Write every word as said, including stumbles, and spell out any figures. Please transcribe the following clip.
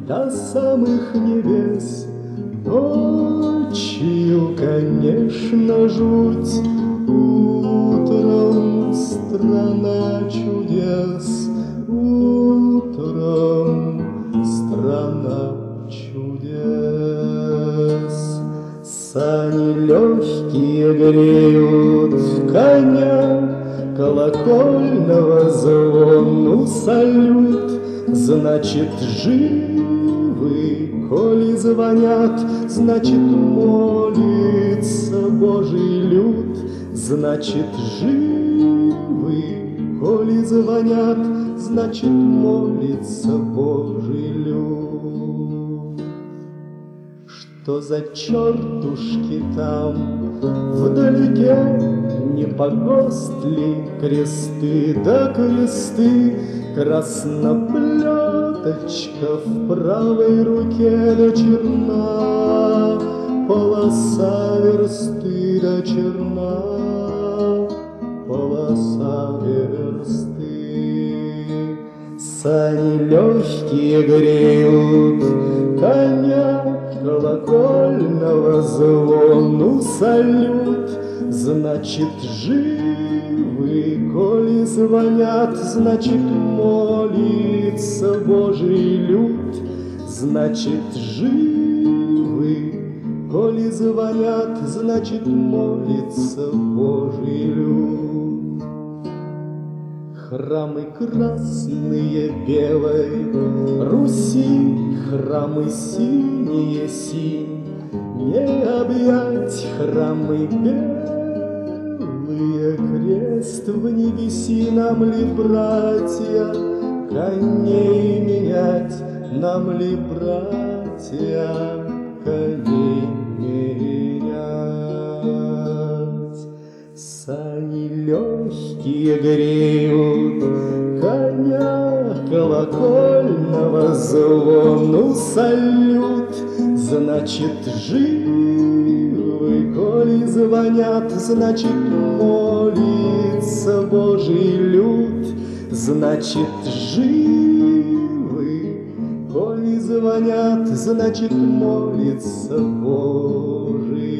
до самых небес. Ночью, конечно, жуть, утром страна чудес, утром страна чудес. Сани легкие греют коня, колокольного звону салют. Значит, живы, коли звонят, значит, молится Божий люд. Значит, живы, коли звонят, значит, молится Божий люд. Что за чертушки там вдалеке? Не погост ли кресты да кресты? Красноплеточка в правой руке, да черна полоса версты, да черна полоса версты. Сани легкие греют коня, колокольного звону салют. Значит, живы, коли звонят, значит, молится Божий люд. Значит, живы, коли звонят, значит, молится Божий люд. Храмы красные белой Руси, храмы синие синь, не объять храмы белые, крест в небеси. Нам ли, братья, коней менять? Нам ли, братья, коней менять? Сани легкие греют коня, колокольного звону салют. Значит, живы, коли звонят, значит, молится Божий люд. Значит, живы, коли звонят, значит, молится Божий